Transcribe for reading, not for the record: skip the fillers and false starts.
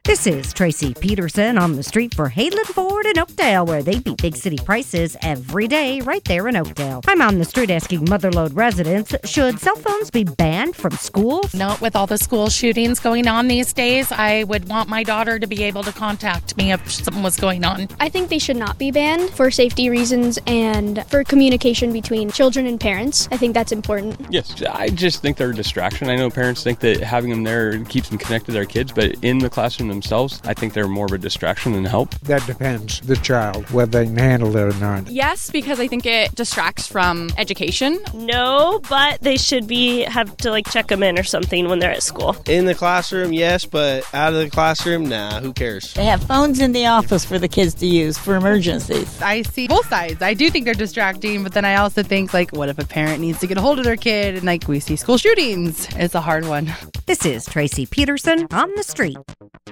This is Tracy Peterson on the street for Hayden Ford in Oakdale, where they beat big city prices every day right there in Oakdale. I'm on the street asking Motherlode residents, should cell phones be banned from schools? Not with all the school shootings going on these days. I would want my daughter to be able to contact me if something was going on. I think they should not be banned for safety reasons and for communication between children and parents. I think that's important. Yes, I just think they're a distraction. I know parents think that having them there keeps them connected to their kids, but in the classroom themselves, I think they're more of a distraction than help. That depends, the child, whether they can handle it or not. Yes, because I think it distracts from education. No, but they should have to check them in or something when they're at school. In the classroom, yes, but out of the classroom, nah, who cares? They have phones in the office for the kids to use for emergencies. I see both sides. I do think they're distracting, but then I also think, what if a parent needs to get a hold of their kid and we see school shootings? It's a hard one. This is Tracy Peterson on the street.